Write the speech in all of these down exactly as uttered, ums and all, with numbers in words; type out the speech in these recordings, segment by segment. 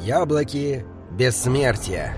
Яблоки бессмертия.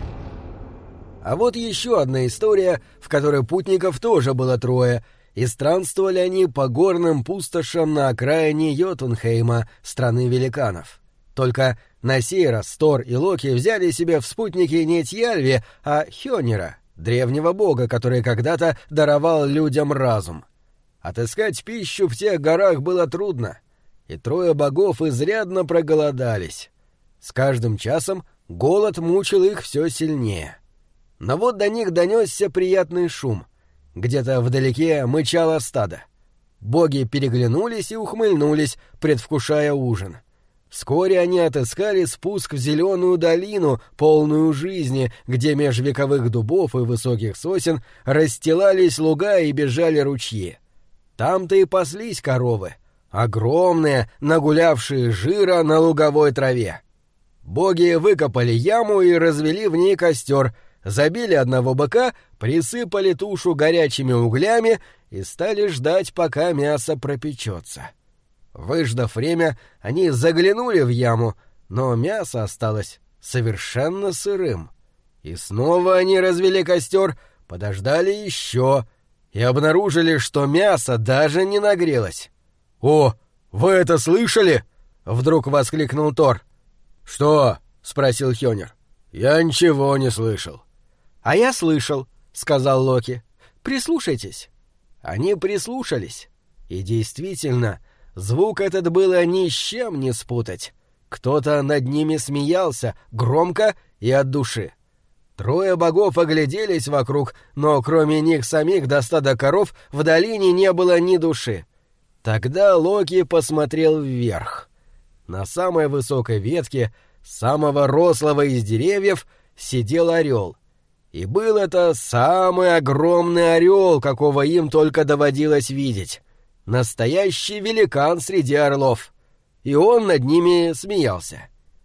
А вот еще одна история, в которой путников тоже было трое, и странствовали они по горным пустошам на окраине Йотунхейма, страны великанов. Только на сей раз Тор и Локи взяли себе в спутники не Тьяльви, а Хёнира, древнего бога, который когда-то даровал людям разум. Отыскать пищу в тех горах было трудно, и трое богов изрядно проголодались. С каждым часом голод мучил их все сильнее. Но вот до них донесся приятный шум. Где-то вдалеке мычало стадо. Боги переглянулись и ухмыльнулись, предвкушая ужин. Вскоре они отыскали спуск в зеленую долину, полную жизни, где меж вековых дубов и высоких сосен расстилались луга и бежали ручьи. Там-то и паслись коровы, огромные, нагулявшие жира на луговой траве. Боги выкопали яму и развели в ней костер, забили одного быка, присыпали тушу горячими углями и стали ждать, пока мясо пропечется. Выждав время, они заглянули в яму, но мясо осталось совершенно сырым. И снова они развели костер, подождали еще и обнаружили, что мясо даже не нагрелось. «О, вы это слышали?» — вдруг воскликнул Тор. «Что?» — спросил Хёнир. «Я ничего не слышал». «А я слышал», — сказал Локи. «Прислушайтесь». Они прислушались. И действительно, звук этот было ни с чем не спутать. Кто-то над ними смеялся, громко и от души. Трое богов огляделись вокруг, но кроме них самих до стада коров в долине не было ни души. Тогда Локи посмотрел вверх. На самой высокой ветке, самого рослого из деревьев, сидел орел. И был это самый огромный орел, какого им только доводилось видеть. Настоящий великан среди орлов. И он над ними смеялся.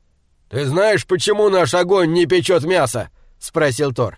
«Ты знаешь, почему наш огонь не печет мясо?» — спросил Тор.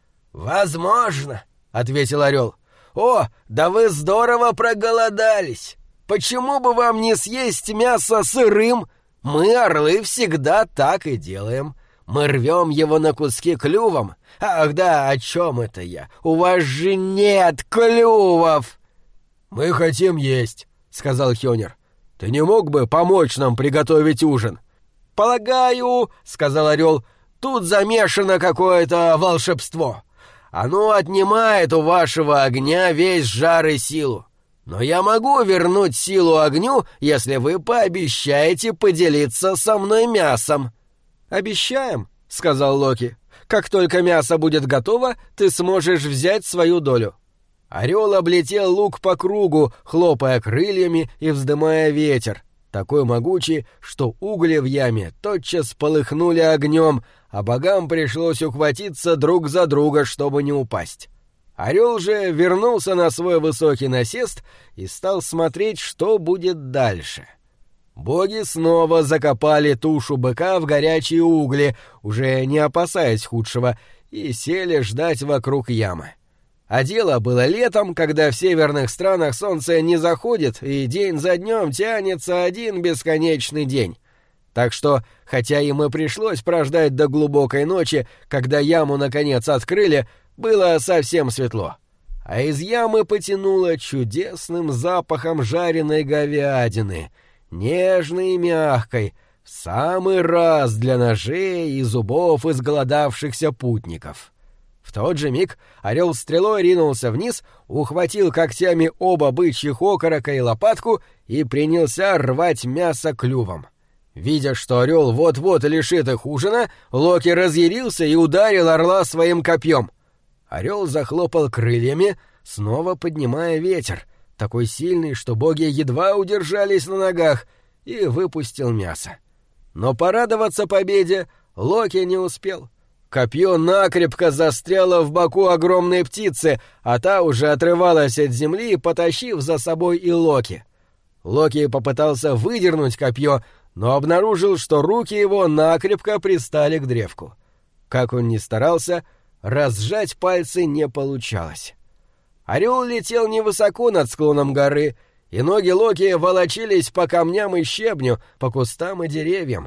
«Возможно», — ответил орел. «О, да вы здорово проголодались! Почему бы вам не съесть мясо сырым? Мы, орлы, всегда так и делаем. Мы рвем его на куски клювом. Ах да, о чем это я? У вас же нет клювов!» «Мы хотим есть», — сказал Хёнир. «Ты не мог бы помочь нам приготовить ужин?» «Полагаю», — сказал орел, — «тут замешано какое-то волшебство. Оно отнимает у вашего огня весь жар и силу. Но я могу вернуть силу огню, если вы пообещаете поделиться со мной мясом». «Обещаем», — сказал Локи. «Как только мясо будет готово, ты сможешь взять свою долю». Орел облетел луг по кругу, хлопая крыльями и вздымая ветер, такой могучий, что угли в яме тотчас полыхнули огнем, а богам пришлось ухватиться друг за друга, чтобы не упасть. Орел же вернулся на свой высокий насест и стал смотреть, что будет дальше. Боги снова закопали тушу быка в горячие угли, уже не опасаясь худшего, и сели ждать вокруг ямы. А дело было летом, когда в северных странах солнце не заходит, и день за днем тянется один бесконечный день. Так что, хотя им и пришлось прождать до глубокой ночи, когда яму наконец открыли, было совсем светло. А из ямы потянуло чудесным запахом жареной говядины, нежной и мягкой, в самый раз для ножей и зубов изголодавшихся путников. В тот же миг орел стрелой ринулся вниз, ухватил когтями оба бычьих окорока и лопатку и принялся рвать мясо клювом. Видя, что орел вот-вот лишит их ужина, Локи разъярился и ударил орла своим копьем. Орел захлопал крыльями, снова поднимая ветер, такой сильный, что боги едва удержались на ногах, и выпустил мясо. Но порадоваться победе Локи не успел. Копье накрепко застряло в боку огромной птицы, а та уже отрывалась от земли, потащив за собой и Локи. Локи попытался выдернуть копье, но обнаружил, что руки его накрепко пристали к древку. Как он ни старался, разжать пальцы не получалось. Орел летел невысоко над склоном горы, и ноги Локи волочились по камням и щебню, по кустам и деревьям.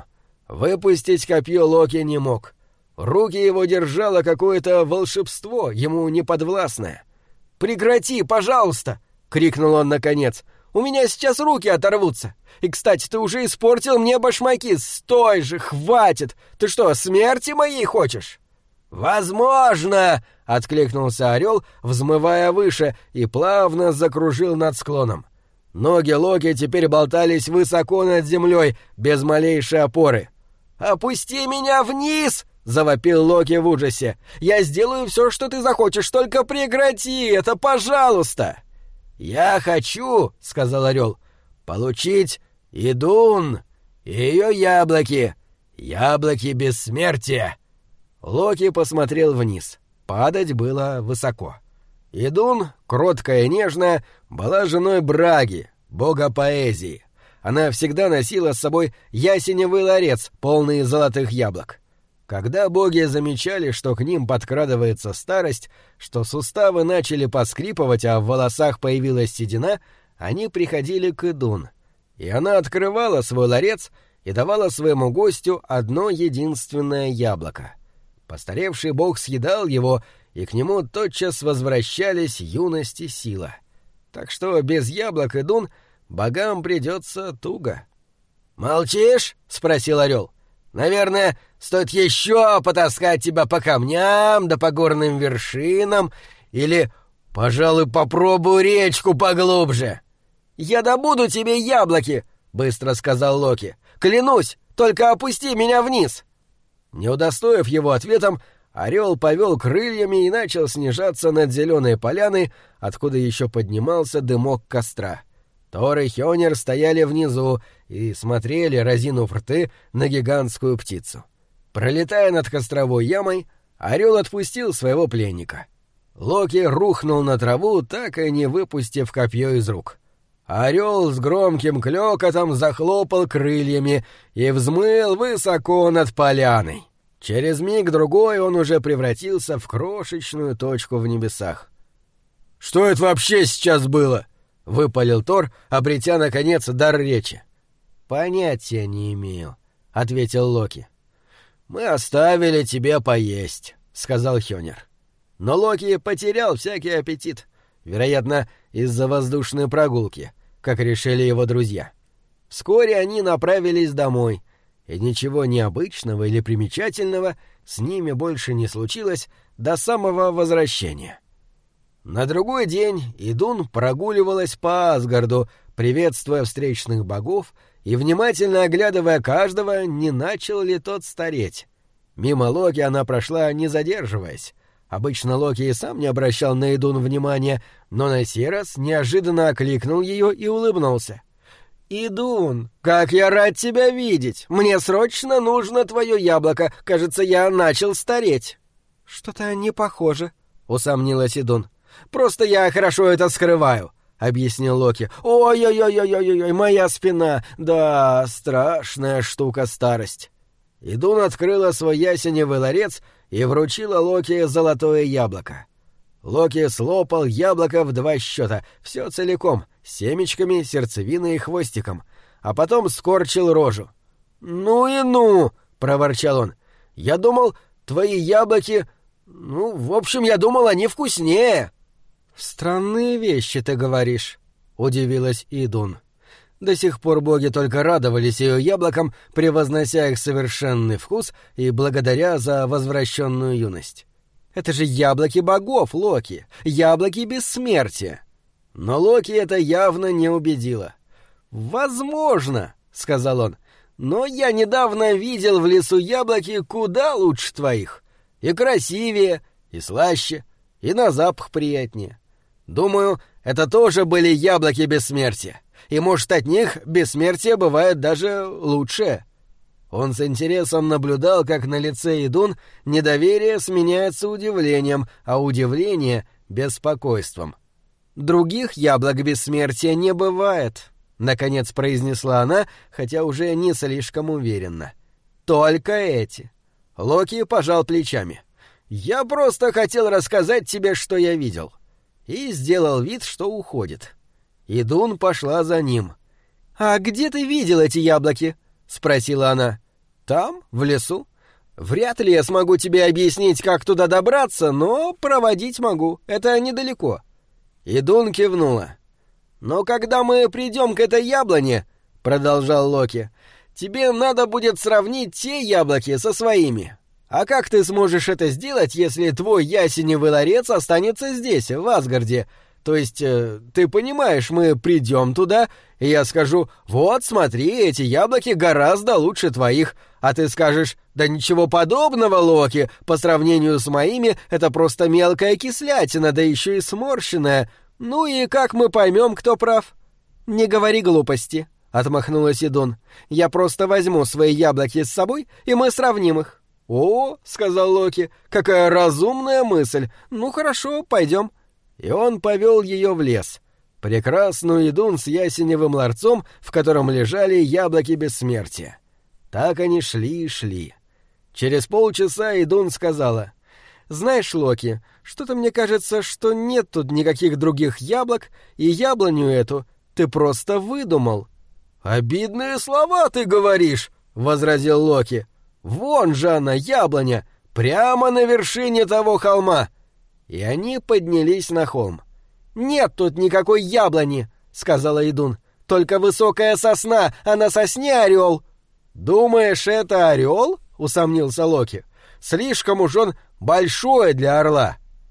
Выпустить копье Локи не мог. Руки его держало какое-то волшебство, ему неподвластное. «Прекрати, пожалуйста!» — крикнул он наконец. «У меня сейчас руки оторвутся! И, кстати, ты уже испортил мне башмаки! Стой же, хватит! Ты что, смерти моей хочешь?» «Возможно!» — откликнулся орел, взмывая выше, и плавно закружил над склоном. Ноги Локи теперь болтались высоко над землей, без малейшей опоры. «Опусти меня вниз!» — завопил Локи в ужасе. «Я сделаю все, что ты захочешь, только прекрати это, пожалуйста!» «Я хочу, — сказал орел, — получить Идун и ее яблоки, яблоки бессмертия». Локи посмотрел вниз. Падать было высоко. Идун, кроткая и нежная, была женой Браги, бога поэзии. Она всегда носила с собой ясеневый ларец, полный золотых яблок. Когда боги замечали, что к ним подкрадывается старость, что суставы начали поскрипывать, а в волосах появилась седина, они приходили к Идун. И она открывала свой ларец и давала своему гостю одно единственное яблоко. Постаревший бог съедал его, и к нему тотчас возвращались юность и сила. Так что без яблок Идун богам придется туго. «Молчишь?» — спросил орел. «Наверное, стоит еще потаскать тебя по камням да по горным вершинам, или, пожалуй, попробую речку поглубже». «Я добуду тебе яблоки!» — быстро сказал Локи. «Клянусь, только опусти меня вниз!» Не удостоив его ответом, орел повел крыльями и начал снижаться над зеленой поляной, откуда еще поднимался дымок костра. Тор и Хёнир стояли внизу и смотрели, разинув рты, на гигантскую птицу. Пролетая над костровой ямой, орел отпустил своего пленника. Локи рухнул на траву, так и не выпустив копье из рук. Орел с громким клёкотом захлопал крыльями и взмыл высоко над поляной. Через миг-другой он уже превратился в крошечную точку в небесах. «Что это вообще сейчас было?» — выпалил Тор, обретя, наконец, дар речи. «Понятия не имею», — ответил Локи. «Мы оставили тебе поесть», — сказал Хёнир. Но Локи потерял всякий аппетит, вероятно, из-за воздушной прогулки, как решили его друзья. Вскоре они направились домой, и ничего необычного или примечательного с ними больше не случилось до самого возвращения. На другой день Идун прогуливалась по Асгарду, приветствуя встречных богов и внимательно оглядывая каждого, не начал ли тот стареть. Мимо Локи она прошла, не задерживаясь. Обычно Локи и сам не обращал на Идун внимания, но на сей раз неожиданно окликнул ее и улыбнулся. «Идун, как я рад тебя видеть! Мне срочно нужно твое яблоко. Кажется, я начал стареть». «Что-то не похоже», — усомнилась Идун. «Просто я хорошо это скрываю», — объяснил Локи. «Ой-ой-ой-ой-ой-ой, моя спина! Да, страшная штука старость». Идун открыла свой ясеневый ларец и вручила Локи золотое яблоко. Локи слопал яблоко в два счета, все целиком, с семечками, сердцевиной и хвостиком, а потом скорчил рожу. «Ну и ну!» — проворчал он. «Я думал, твои яблоки... Ну, в общем, я думал, они вкуснее». «Странные вещи ты говоришь», — удивилась Идун. До сих пор боги только радовались ее яблокам, превознося их совершенный вкус и благодаря за возвращенную юность. «Это же яблоки богов, Локи! Яблоки бессмертия!» Но Локи это явно не убедило. «Возможно», — сказал он, — «но я недавно видел в лесу яблоки куда лучше твоих. И красивее, и слаще, и на запах приятнее. Думаю, это тоже были яблоки бессмертия. И, может, от них бессмертие бывает даже лучше». Он с интересом наблюдал, как на лице Идун недоверие сменяется удивлением, а удивление — беспокойством. «Других яблок бессмертия не бывает», — наконец произнесла она, хотя уже не слишком уверенно. «Только эти». Локи пожал плечами. «Я просто хотел рассказать тебе, что я видел». И сделал вид, что уходит. Идун пошла за ним. «А где ты видел эти яблоки?» — спросила она. Там, в лесу. Вряд ли я смогу тебе объяснить, как туда добраться, но проводить могу. Это недалеко». Идун кивнула. «Но когда мы придем к этой яблоне, — продолжал Локи, — тебе надо будет сравнить те яблоки со своими. А как ты сможешь это сделать, если твой ясеневый ларец останется здесь, в Асгарде? То есть, э, ты понимаешь, мы придем туда, и я скажу: вот, смотри, эти яблоки гораздо лучше твоих. А ты скажешь: да ничего подобного, Локи, по сравнению с моими это просто мелкая кислятина, да еще и сморщенная. Ну и как мы поймем, кто прав?» «Не говори глупости», — отмахнулась Идун. «Я просто возьму свои яблоки с собой, и мы сравним их». «О, — сказал Локи, — какая разумная мысль. Ну хорошо, пойдем». И он повел ее в лес. Прекрасную Идун с ясеневым ларцом, в котором лежали яблоки бессмертия. Так они шли и шли. Через полчаса Идун сказала: «Знаешь, Локи, что-то мне кажется, что нет тут никаких других яблок, и яблоню эту ты просто выдумал». «Обидные слова ты говоришь», — возразил Локи. «Вон же она, яблоня, прямо на вершине того холма». И они поднялись на холм. «Нет тут никакой яблони», — сказала Идун. «Только высокая сосна, а на сосне орел». «Думаешь, это орел?» — усомнился Локи. «Слишком уж он большой для орла».